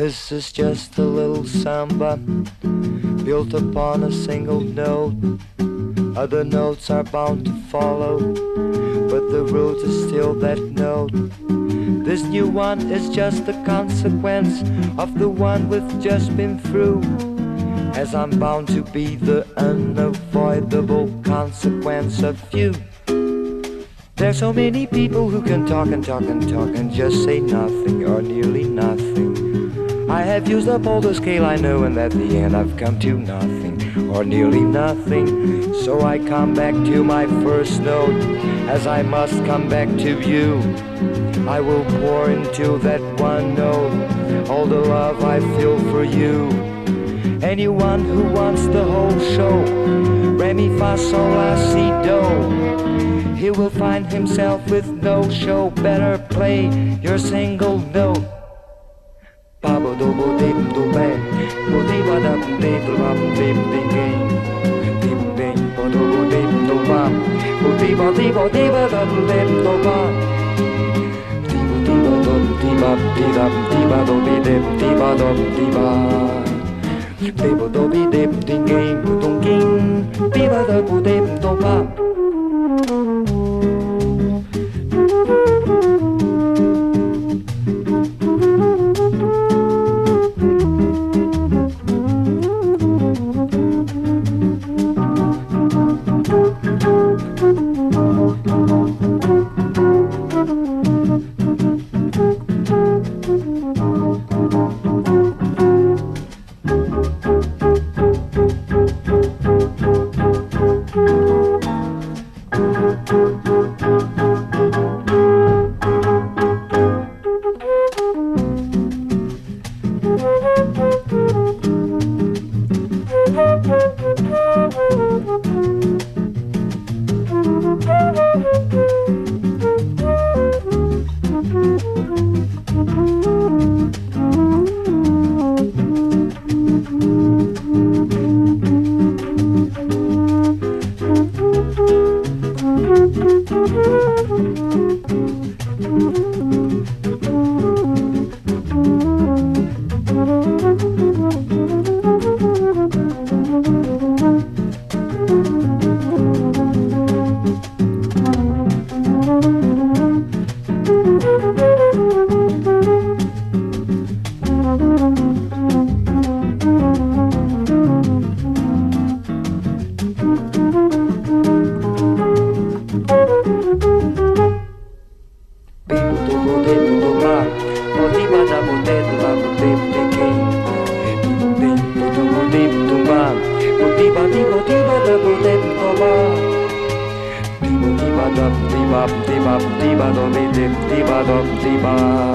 This is just a little samba built upon a single note. Other notes are bound to follow, but the root is still that note. This new one is just a consequence of the one we've just been through, as I'm bound to be the unavoidable consequence of you. There's so many people who can talk and talk and talk and just say nothing or nearly nothing. I have used up all the scale I know, and at the end I've come to nothing or nearly nothing. So I come back to my first note, as I must come back to you. I will pour into that one note all the love I feel for you. Anyone who wants the whole show, re mi fa sol la si do, he will find himself with no show. Better play your single note. Babo do bo dim do bang, bo di ba dum dim do bam dim dim game, dim dim bo do bo dim do bam, bo di ba dum dim do bam, di bo dum di ba do bi dim di ba dum di ba, di bo do bi dim dim game, bo dum king, di ba da bo dim do bam.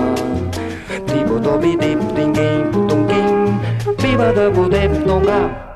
Di bo do bi dim ding ding dong ding, di ba da bo dim dong ga.